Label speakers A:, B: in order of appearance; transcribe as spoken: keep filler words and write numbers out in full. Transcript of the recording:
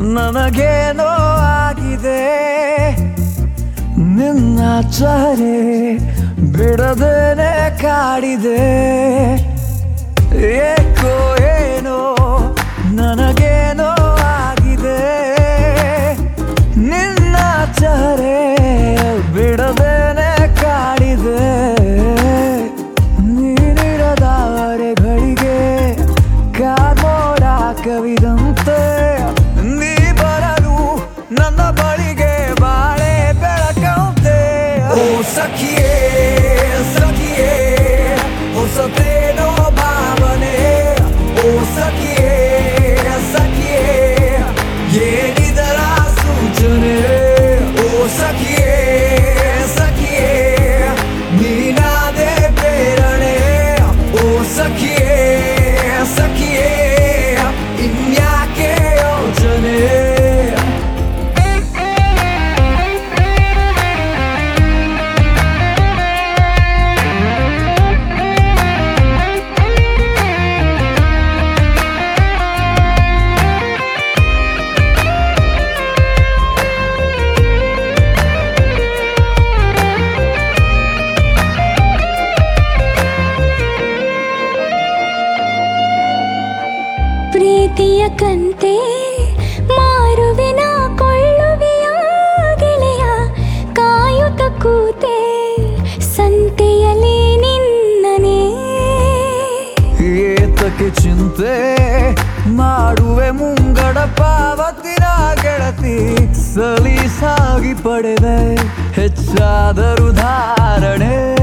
A: ನನಗೇನೋ ಆಗಿದೆ ನಿನ್ನ ಚಹರೆ ಬಿಡದೇನೆ ಕಾಡಿದೆ ಏಕೋ ಏನೋ ನನಗೇನೋ ಆಗಿದೆ ನಿನ್ನ ಚಹರೆ ಬಿಡದೇನೆ ಕಾಡಿದೆ ನೀನಿರದವರೆಗಳಿಗೆ ಕಾರ್ಮೋಡ ಕವಿದಂತೆ ನೀ ಬರಲು ನನ್ನ ಬಳಿಗೆ ಬಾಳೆ ಬೆಳಕಂತೆ ಓ ಸಖಿಯೇ ಸಖಿಯೇ ಹೊಸತೇನೋ ಭಾವನೆ ಓ ಸಖಿಯೇ ಸಖಿಯೇ ಏನಿದರ ಸೂಚನೆ ಓ ಸಖಿಯೇ ಸಖಿಯೇ ನೀನಾದೆ ಪ್ರೇರಣೆ ಓ ಸಖಿಯೇ ಸಖಿಯೇ ಇನ್ಯಾಕೆ ಯೋಚನೆ
B: ಪ್ರೀತಿಯ ಕಂತೆ ಮಾರುವೆನ ಕೊಳ್ಳುವೆಯ ಗೆಳೆಯ ಕಾಯುತ್ತ ಕೂತೆ ಸಂತೆಯಲ್ಲಿ ನಿನ್ನನೆ
A: ಏತಕ್ಕೆ ಚಿಂತೆ ಮಾಡುವೆ ಮುಂಗಡ ಪಾವತಿನ ಗೆಳತಿ ಸಲೀಸಾಗಿ ಪಡೆದೆ ಹೆಚ್ಚಾದರೂ ಧಾರಣೆ